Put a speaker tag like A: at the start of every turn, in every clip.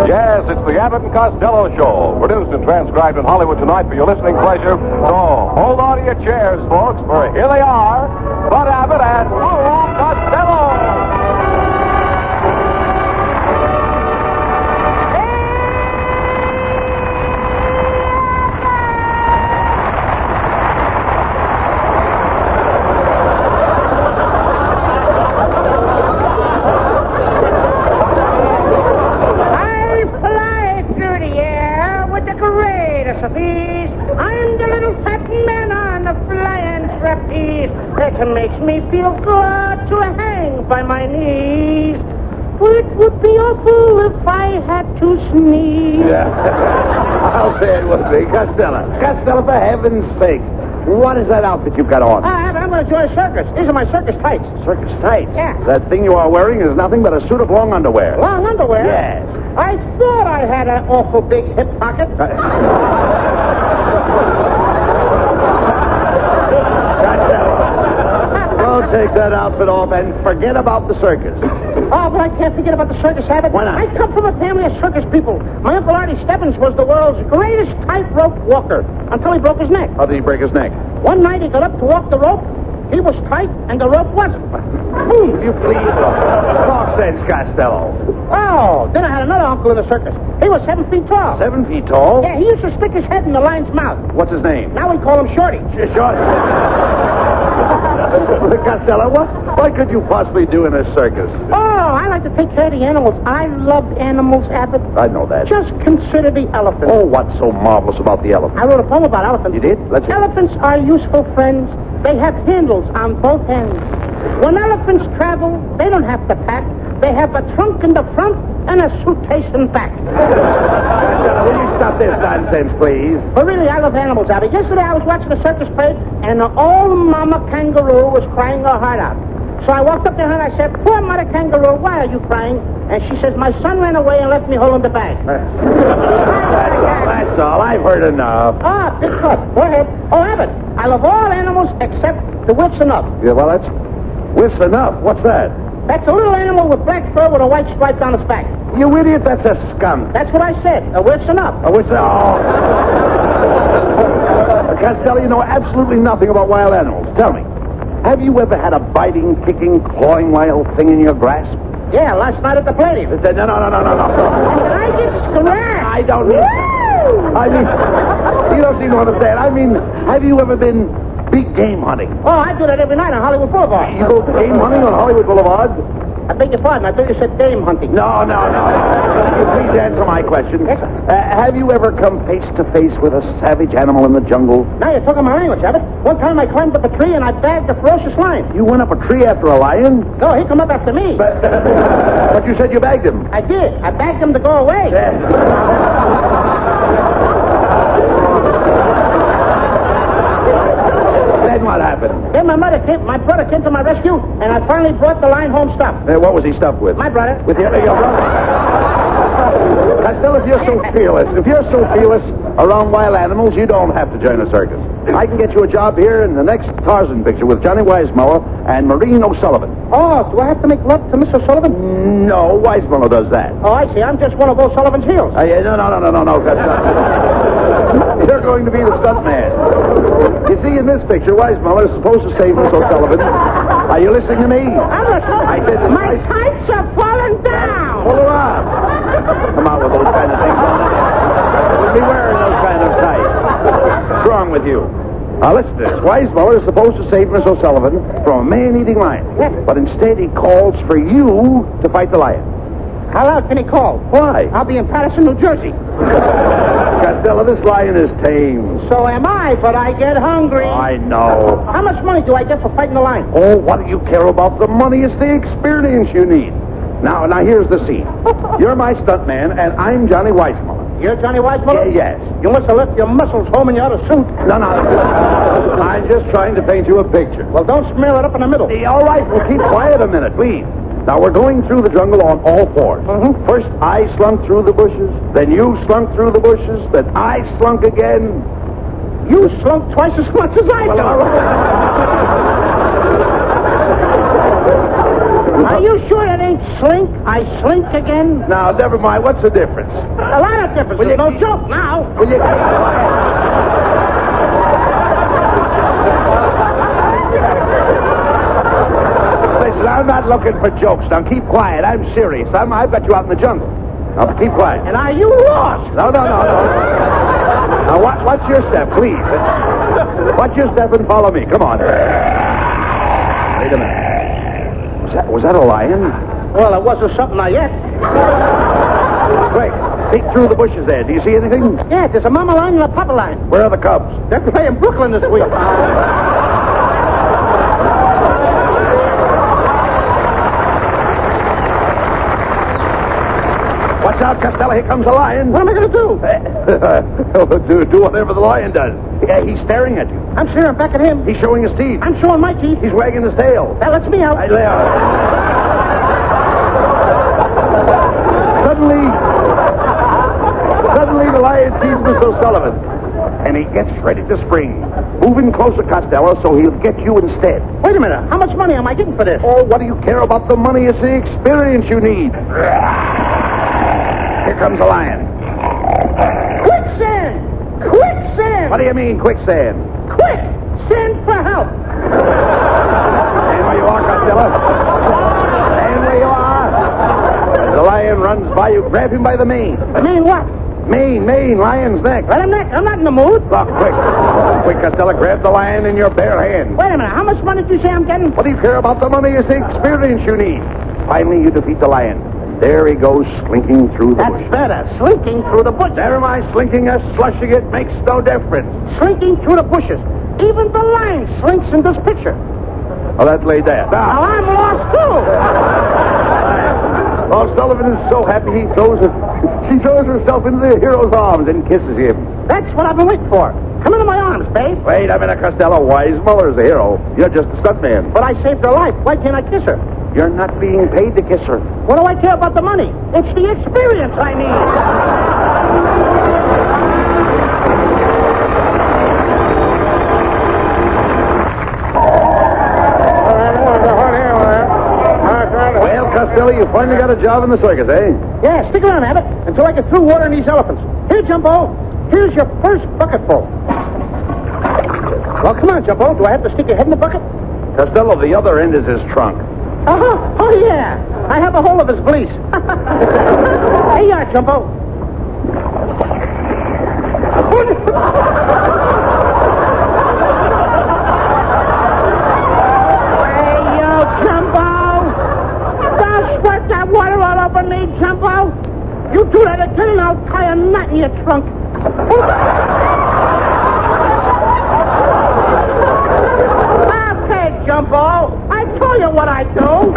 A: Yes, it's the Abbott and Costello Show, produced and transcribed in Hollywood tonight for your listening pleasure. So hold on to your chairs, folks, for here they are, Bud Abbott and Lou Costello.
B: Makes me feel glad to hang by my knees. It would be awful if I had to sneeze.
C: Yeah. I'll say it would be. Costello, for heaven's sake. What is that outfit you've got on?
B: I'm going to join a circus. These are my circus tights.
C: Circus tights?
B: Yeah.
C: That thing you are wearing is nothing but a suit of long underwear.
B: Long underwear?
C: Yes.
B: I thought I had an awful big hip pocket.
C: Don't take that outfit off and forget about the circus.
B: Oh, but I can't forget about the circus, Abbott.
C: Why not?
B: I come from a family of circus people. My Uncle Artie Stebbins was the world's greatest tightrope walker until he broke his neck.
C: How did he break his neck?
B: One night he got up to walk the rope. He was tight, and the rope wasn't.
C: You please. Talk sense, Costello.
B: Oh, then I had another uncle in the circus. He was 7 feet tall.
C: 7 feet tall?
B: Yeah, he used to stick his head in the lion's mouth.
C: What's his name?
B: Now we call him Shorty.
C: Shorty. Costello, what could you possibly do in a circus?
B: Oh, I like to take care of the animals. I love animals, Abbott.
C: I know that.
B: Just consider the elephant.
C: Oh, what's so marvelous about the elephant?
B: I wrote a poem about elephants.
C: You did? Let's hear.
B: Elephants are useful friends. They have handles on both ends. When elephants travel, they don't have to pack. They have a trunk in the front and a suitcase in back.
C: Will you stop this nonsense, please?
B: But really, I love animals, Abby. Yesterday I was watching a circus parade, and an old mama kangaroo was crying her heart out. So I walked up to her and I said, "Poor mother kangaroo, why are you crying?" And she says, "My son ran away and left me holding the bag."
C: That's all. I've heard enough.
B: Ah, big cut. Go ahead. Oh, Abbott, I love all animals except the Wilson Up.
C: Yeah, well, that's Wilson Up. What's that?
B: That's a little animal with black fur with a white stripe down its back.
C: You idiot, that's a skunk.
B: That's what I said. A Wilson Up.
C: A Wilson Up. Costello, you know absolutely nothing about wild animals. Tell me, have you ever had a biting, kicking, clawing wild thing in your grasp?
B: Yeah, last night at the party.
C: No.
B: And did I get scratched?
C: I don't mean... I mean, you don't seem to understand. I mean, have you ever been big game hunting?
B: Oh, I do that every night on Hollywood Boulevard.
C: You go game hunting on Hollywood Boulevard?
B: I beg your pardon. I thought you said game hunting.
C: No. You please answer my question.
B: Yes,
C: have you ever come face to face with a savage animal in the jungle?
B: Now you're talking my language, Abbott. One time I climbed up a tree and I bagged a ferocious lion.
C: You went up a tree after a lion?
B: No, he come up after me.
C: But you said you bagged him.
B: I did. I bagged him to go away.
C: Then what happened?
B: Then my brother came to my rescue, and I finally brought the lion home stuffed.
C: What was he stuffed with?
B: My brother.
C: With your brother? Costello, if you're so fearless around wild animals, you don't have to join a circus. I can get you a job here in the next Tarzan picture with Johnny Weissmuller and Maureen O'Sullivan.
B: Oh, do I have to make love to Miss O'Sullivan?
C: No, Weissmuller does that.
B: Oh, I see. I'm just one of O'Sullivan's heels.
C: No. You're going to be the stunt man. You see, in this picture, Weissmuller is supposed to save Miss O'Sullivan. Are you listening to me?
B: I'm listening.
C: I said
B: my tights are falling down.
C: Pull her up. Come out with those kind of things. You'll be wearing those kind of tights. What's wrong with you? Now, listen to this. Weissmuller is supposed to save Miss O'Sullivan from a man-eating lion.
B: Yes.
C: But instead, he calls for you to fight the lion.
B: How loud can he call?
C: Why?
B: I'll be in Patterson, New Jersey.
C: Costello, this lion is tame.
B: So am I, but I get hungry.
C: I know.
B: How much money do I get for fighting the lion?
C: Oh, what do you care about the money? It's the experience you need. Now, here's the scene. You're my stuntman, and I'm Johnny Weissmuller.
B: You're Johnny Weissmuller?
C: Yes.
B: You must have left your muscles home in your other suit.
C: No. I'm just trying to paint you a picture.
B: Well, don't smear it up in the middle.
C: All right, well, keep quiet a minute, please. Now, we're going through the jungle on all fours.
B: Mm-hmm.
C: First, I slunk through the bushes. Then you slunk through the bushes. Then I slunk again.
B: You slunk twice as much as I do.
C: All right.
B: Are you sure that ain't slink?
C: I
B: I slink again?
C: Now, never mind. What's the difference?
B: A lot of difference. There's no joke now.
C: Will you... Listen, I'm not looking for jokes. Now, keep quiet. I'm serious. I've got you out in the jungle. Now, keep quiet.
B: And are you lost?
C: No. Now, what's your step, please? Watch your step and follow me. Come on. Wait a minute. Was that a lion?
B: Well, it wasn't something I yet.
C: Quick, peek through the bushes there. Do you see anything?
B: Yeah, there's a mama lion and a papa lion.
C: Where are the cubs?
B: They're playing Brooklyn this week.
C: Watch out, Costello. Here comes a lion.
B: What am I going to do?
C: Do whatever the lion does. Yeah, he's staring at you.
B: I'm staring back at him.
C: He's showing his teeth.
B: I'm showing my teeth.
C: He's wagging his tail.
B: That lets me out.
C: I lay out. Suddenly the lion sees Mr. O'Sullivan, and he gets ready to spring. Moving closer, Costello, so he'll get you instead.
B: Wait a minute. How much money am I getting for this?
C: Oh, what do you care about the money? It's the experience you need. Here comes the lion.
B: Quicksand! Quicksand!
C: What do you mean, quicksand?
B: Quick! Send for help!
C: Stand where you are, Costello. Stand where you are. As the lion runs by you, grab him by the mane.
B: I mean what?
C: Mane, lion's neck.
B: Let him neck. I'm not in the mood.
C: Look, quick, Costello, grab the lion in your bare hand.
B: Wait a minute. How much money did you say I'm getting?
C: What do you care about the money? It's the experience you need. Finally, you defeat the lion. There he goes, slinking through the bushes.
B: That's better. Slinking through the bushes.
C: Never mind slinking or slushing it makes no difference.
B: Slinking through the bushes. Even the lion slinks in this picture.
C: Well, that laid that.
B: Now I'm lost, too.
C: Oh, Sullivan is so happy she throws herself into the hero's arms and kisses him.
B: That's what I've been waiting for. Come into my arms, babe.
C: Wait a minute, Costello. Weismuller's the hero. You're just a stuntman.
B: But I saved her life. Why can't I kiss her?
C: You're not being paid to kiss her.
B: What do I care about the money? It's the experience I need.
C: Well, Costello, you finally got a job in the circus, eh?
B: Yeah, stick around, Abbott, until I get through watering these elephants. Here, Jumbo. Here's your first bucketful. Well, come on, Jumbo. Do I have to stick your head in the bucket?
C: Costello, the other end is his trunk.
B: Oh, yeah. I have a hold of his valise. Here you are, Jumbo. Hey, you, Jumbo. Don't squirt that water all over me, Jumbo. You do that again and I'll tie a knot in your trunk. Okay, Jumbo. I told you what I do.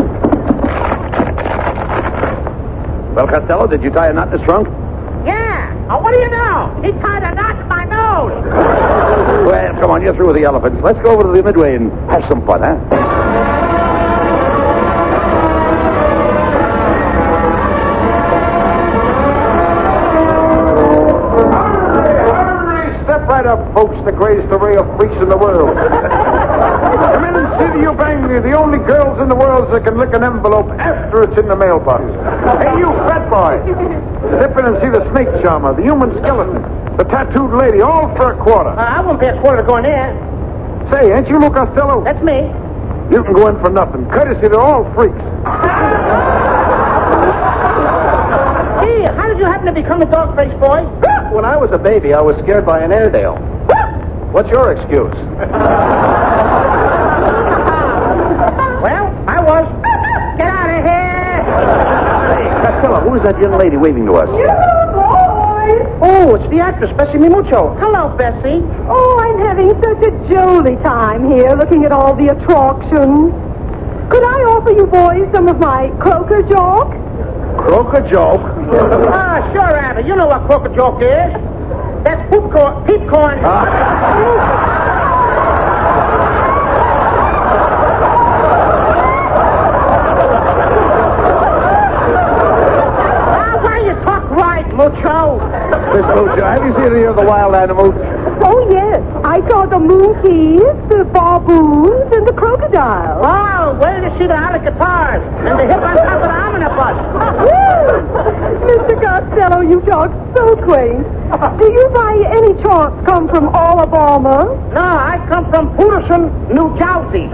C: Well, Costello, did you tie a knot in his trunk?
B: Yeah. What do you know? He tied a knot in my nose.
C: Well, come on, you're through with the elephants. Let's go over to the Midway and have some fun, huh?
A: Step right up, folks, the greatest array of freaks in the world. Come in and see the Ubangli, the only girls in the world that can lick an envelope after it's in the mailbox. Hey, you fat boy. Step in and see the snake charmer, the human skeleton, the tattooed lady, all for a quarter.
B: I wouldn't pay a quarter to go in there.
A: Say, ain't you Lou Costello?
B: That's me.
A: You can go in for nothing. Courtesy, they're all freaks.
B: Gee, how did you happen to become a dog-faced boy?
C: When I was a baby, I was scared by an Airedale. What's your excuse?
B: Well, I was. Get out of here!
C: Hey, Costello, who is that young lady waving to us?
B: Oh, it's the actress, Bessie Mimucho. Hello, Bessie.
D: Oh, I'm having such a jolly time here looking at all the attractions. Could I offer you boys some of my croaker joke?
C: Croaker joke?
B: Sure, Abby. You know what croaker joke is. That's peep corn. Why you talk right, Mucho?
C: Miss Mucho, have you seen any of the wild animals?
D: Oh, yes. I saw the monkeys, the baboons, and the crocodiles.
B: Oh, where to see the alligators and the hip on top of the omnibus.
D: you talk so quaint. Do you by any chance come from Alabama?
B: No, I come from Peterson, New Jersey.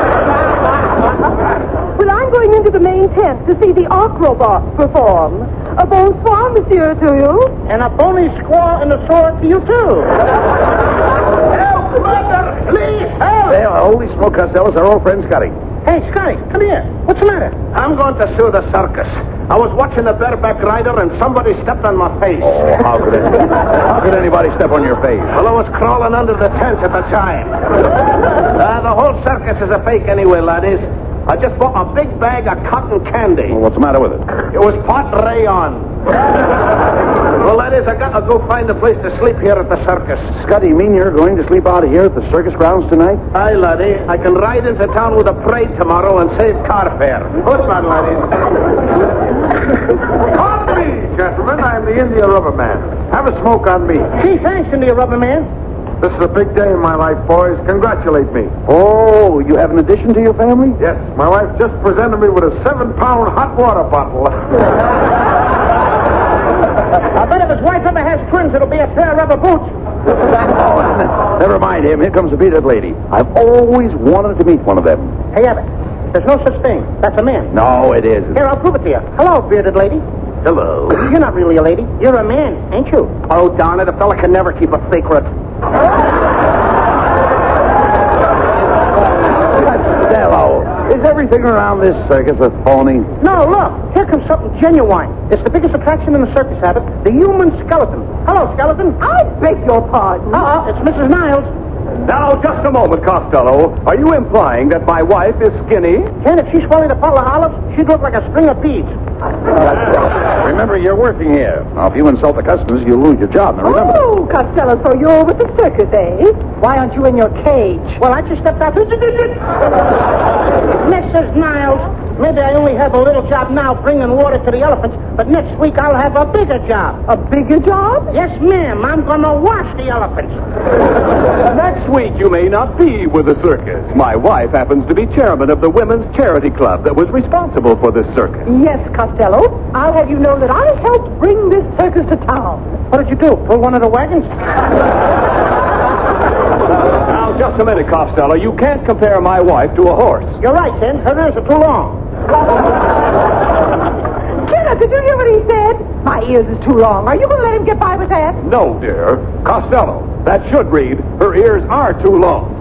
D: Well, I'm going into the main tent to see the Acrobats perform. A bonsoir, monsieur, to you.
B: And a bony squaw in the sword to you, too. Help, mother! Please, help!
C: Hey, holy smoke, Costello, it's our old friend Scotty.
B: Hey, Scotty, come here. What's the matter?
E: I'm going to sue the circus. I was watching the bareback rider and somebody stepped on my face.
C: Oh, how could anybody step on your face?
E: Well, I was crawling under the tent at the time. The whole circus is a fake anyway, laddies. I just bought a big bag of cotton candy.
C: Well, what's the matter with it?
E: It was pot rayon. Well, laddies, I got to go find a place to sleep here at the circus.
C: Scotty, you mean you're going to sleep out here at the circus grounds tonight?
E: Aye, laddie. I can ride into town with a parade tomorrow and save car fare. Good man, laddies.
A: Pardon me, gentlemen. I'm the India Rubber Man. Have a smoke on me.
B: Gee, thanks, India Rubber Man.
A: This is a big day in my life, boys. Congratulate me.
C: Oh, you have an addition to your family?
A: Yes, my wife just presented me with a 7-pound hot water bottle.
B: I bet if his wife ever has twins, it'll be a pair of rubber boots.
C: Oh, never mind him. Here comes the bearded lady. I've always wanted to meet one of them.
B: Hey, Abbott, there's no such thing. That's a man.
C: No, it isn't.
B: Here, I'll prove it to you. Hello, bearded lady.
E: Hello.
B: You're not really a lady. You're a man, ain't you?
E: Oh, darn it. A fella can never keep a secret.
C: Costello, is everything around this circus a phony?
B: No, look. Here comes something genuine. It's the biggest attraction in the circus, Abbott. The human skeleton. Hello, skeleton.
D: I beg your pardon.
B: It's Mrs. Niles.
A: Now, just a moment, Costello. Are you implying that my wife is skinny?
B: Ken, if she swallowed a bottle of olives, she'd look like a string of beads.
C: Remember, you're working here. Now, if you insult the customers, you'll lose your job. Now, remember.
D: Oh, Costello, so you're with the circus, eh? Why aren't you in your cage?
B: Well, I just stepped out. Mrs. Niles, maybe I only have a little job now bringing water to the elephants, but next week I'll have a bigger job.
D: A bigger job?
B: Yes, ma'am. I'm going to wash the elephants.
A: Next week, you may not be with the circus. My wife happens to be chairman of the Women's Charity Club that was responsible for this circus.
D: Yes, Costello. I'll have you know that I helped bring this circus to town.
B: What did you do? Pull one of the wagons?
A: Now, just a minute, Costello. You can't compare my wife to a horse.
B: You're right, Ken. Her ears are too long.
D: Kenneth, did you hear what he said? My ears is too long. Are you going to let him get by with that?
A: No, dear. Costello, that should read, her ears are too long.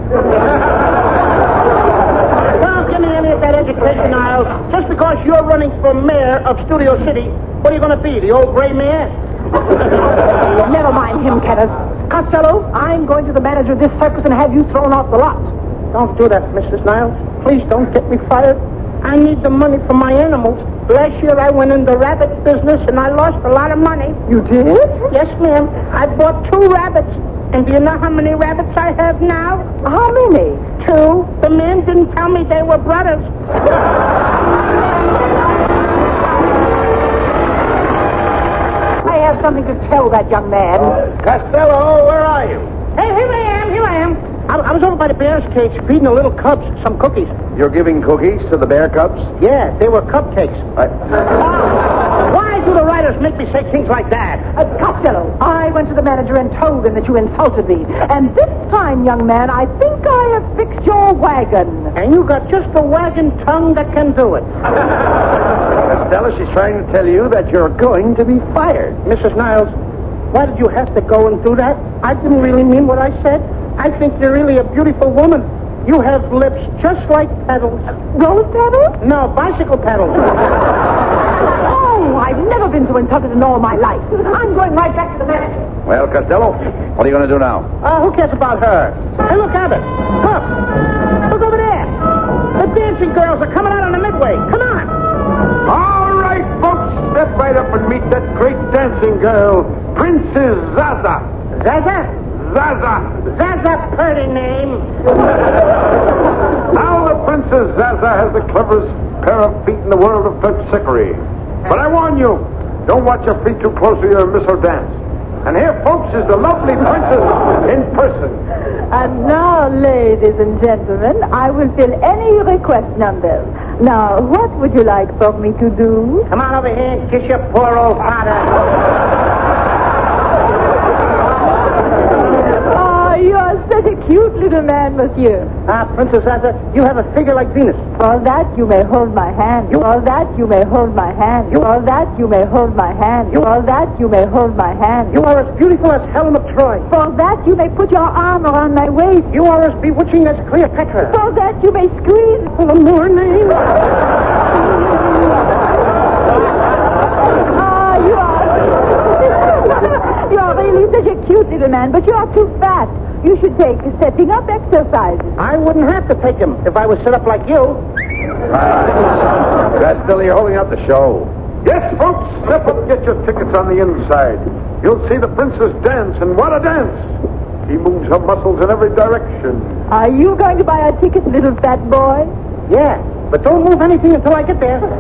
B: Don't give me any of that education, Niles. Just because you're running for mayor of Studio City, what are you going to be, the old gray mare?
D: Never mind him, Kenneth. Costello, I'm going to the manager of this circus and have you thrown off the lot.
B: Don't do that, Mrs. Niles. Please don't get me fired. I need the money for my animals. Last year I went in the rabbit business and I lost a lot of money.
D: You did?
B: Yes, ma'am. I bought 2 rabbits. And do you know how many rabbits I have now?
D: How many?
B: 2. The man didn't tell me they were brothers.
D: I have something to tell that young man.
E: Costello, where are you?
B: Hey, here I am. I was over by the bear's cage feeding the little cubs some cookies.
C: You're giving cookies to the bear cubs?
B: Yeah, they were cupcakes. Why do the writers make me say things like that?
D: Costello, I went to the manager and told him that you insulted me. And this time, young man, I think I have fixed your wagon.
B: And you got just a wagon tongue that can do it.
C: Costello, she's trying to tell you that you're going to be fired.
B: Mrs. Niles, why did you have to go and do that? I didn't really mean what I said. I think you're really a beautiful woman. You have lips just like petals.
D: Rose petals?
B: No, bicycle pedals.
D: Oh, I've never been so insulted in all my life. I'm going right back to the manager.
C: Well, Costello, what are you going to do now?
B: Who cares about her? Hey, look at it. Look. Look over there. The dancing girls are coming out on the midway. Come on.
A: All right, folks, step right up and meet that great dancing girl, Princess Zaza.
B: Zaza?
A: Zaza.
B: Zaza, pretty name.
A: Now the Princess Zaza has the cleverest pair of feet in the world of terpsichore. But I warn you, don't watch your feet too close or you'll miss her dance. And here, folks, is the lovely princess in person.
D: And now, ladies and gentlemen, I will fill any request numbers. Now, what would you like for me to do?
B: Come on over here and kiss your poor old father.
D: You are such a cute little man, monsieur.
B: Princess Asa, you have a figure like Venus.
D: For that you may hold my hand. For that you may hold my hand. For that you may hold my hand. For that you may hold my hand.
B: You are as beautiful as Helen of Troy.
D: For that you may put your arm around my waist.
B: You are as bewitching as Cleopatra.
D: For that you may squeeze
B: the morning.
D: You are really such a cute little man, but you are too fat. You should take stepping up exercises.
B: I wouldn't have to take him if I was set up like you.
C: Costello, you're holding out the show.
E: Yes, folks, step up and get your tickets on the inside. You'll see the princess dance, and what a dance! She moves her muscles in every direction.
D: Are you going to buy a ticket, little fat boy?
B: Yeah, but don't move anything until I get there.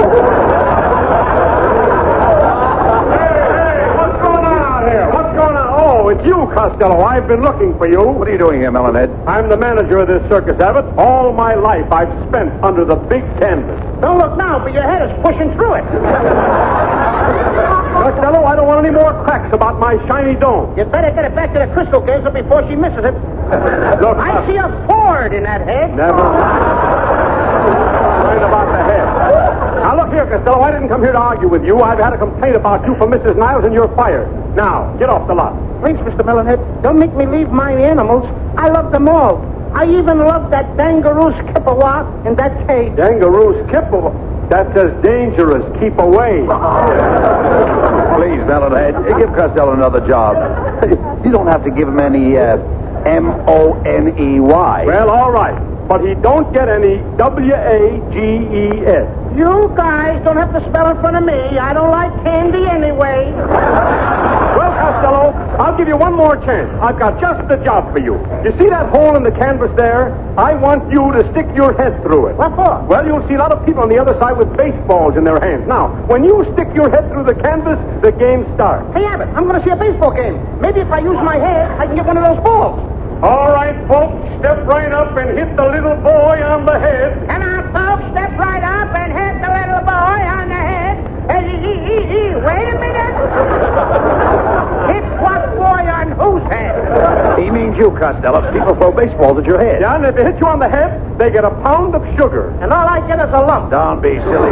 E: Oh, it's you, Costello. I've been looking for you.
C: What are you doing here, Melonhead?
E: I'm the manager of this circus, Abbott. All my life I've spent under the big canvas.
B: Don't look now, but your head is pushing through it.
E: Costello, I don't want any more cracks about my shiny dome.
B: You'd better get it back to the crystal gazer before she misses it.
E: Look,
B: I see a Ford in that head.
E: Never. Right about the head. Now, look here, Costello. I didn't come here to argue with you. I've had a complaint about you from Mrs. Niles, and you're fired. Now, get off the lot.
B: Please, Mr. Melonhead, don't make me leave my animals. I love them all. I even love that Dangaroo Skipperwa in that cage.
E: Dangaroo Skipperwa? That's as dangerous. Keep away.
C: Please, Melonhead, give Costello another job. You don't have to give him any Money.
E: Well, all right. But he don't get any WAGES.
B: You guys don't have to spell in front of me. I don't like candy anyway.
E: Well, Costello, I'll give you one more chance. I've got just the job for you. You see that hole in the canvas there? I want you to stick your head through it.
B: What for?
E: Well, you'll see a lot of people on the other side with baseballs in their hands. Now, when you stick your head through the canvas, the game starts.
B: Hey, Abbott, I'm going to see a baseball game. Maybe if I use my head, I can get one of those balls.
E: All right, folks, step right up and hit the little boy on the head.
B: Come on, folks, step right up and hit the little boy on the head. Wait a minute. Hit what boy on whose head?
C: He means you, Costello. People throw baseballs at your head.
E: Yeah, and if they hit you on the head, they get a pound of sugar.
B: And all I get is a lump.
C: Don't be silly.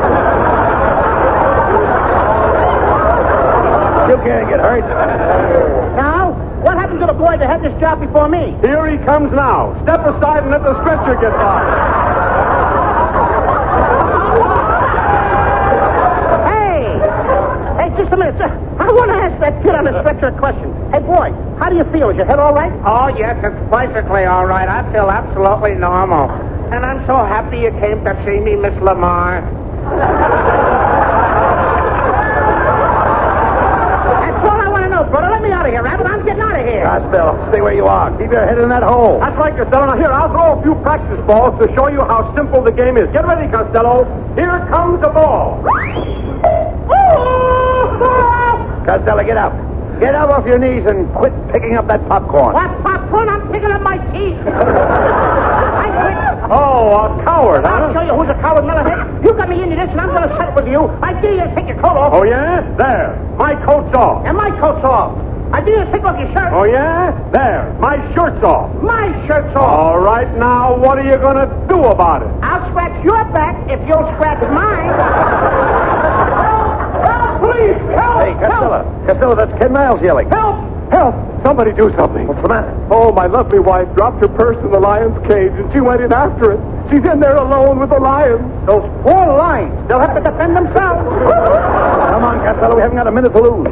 C: You can't get hurt.
B: Now, what happened to the boy that had this job before me?
E: Here he comes now. Step aside and let the stretcher get by.
B: Hey, just a minute. I want to ask that kid on the stretcher a question. Hey, boy, how do you feel? Is your head all right?
F: Oh, yes, it's perfectly all right. I feel absolutely normal. And I'm so happy you came to see me, Miss Lamar.
B: That's all I want to know, brother. Let me out of here, Rabbit. I'm getting out of here.
C: Costello, stay where you are. Keep your head in that hole.
E: That's right, Costello. Now, here, I'll throw a few practice balls to show you how simple the game is. Get ready, Costello. Here comes the ball.
C: Costello, get up. Get up off your knees and quit picking up that popcorn.
B: What popcorn? I'm picking up my teeth. I quit.
E: Oh, a coward,
B: I'll
E: huh?
B: show you who's a coward, Melonhead. You got me into this, and I'm going to settle with you. I dare you to take your coat off.
E: Oh, yeah? There. My coat's off.
B: And my coat's off. I dare you to take off your shirt.
E: Oh, yeah? There. My shirt's off.
B: My shirt's off.
E: All right, now, what are you going to do about it?
B: I'll scratch your back if you'll scratch mine.
E: Help, please! Help!
C: Hey, Costello. Costello, that's Ken Miles yelling.
E: Help! Help! Somebody do something.
C: What's the matter?
E: Oh, my lovely wife dropped her purse in the lion's cage, and she went in after it. She's in there alone with the lions.
B: Those poor lions. They'll have to defend themselves.
C: Come on, Costello. We haven't got a minute to lose.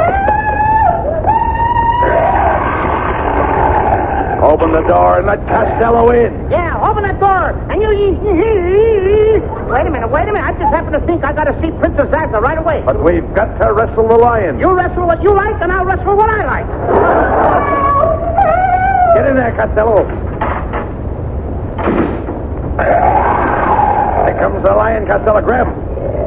C: Open the door and let Costello in.
B: Yeah, open that door. And you... Wait a minute. I just happen to think I got to see Princess Zaza right away.
C: But we've got to wrestle the lion.
B: You wrestle what you like, and I'll wrestle what I like.
C: Get in there, Costello. Here comes the lion, Costello. Grab him.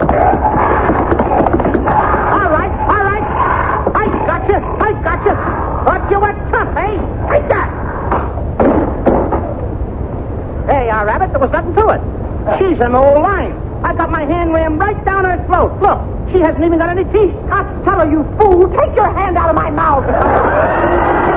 B: All right. I got you. Thought you were tough, eh? Take that. Hey, Rabbit, there was nothing to it. She's an old lion. I got my hand rammed right down her throat. Look, she hasn't even got any teeth.
D: Costello, you fool! Take your hand out of my mouth!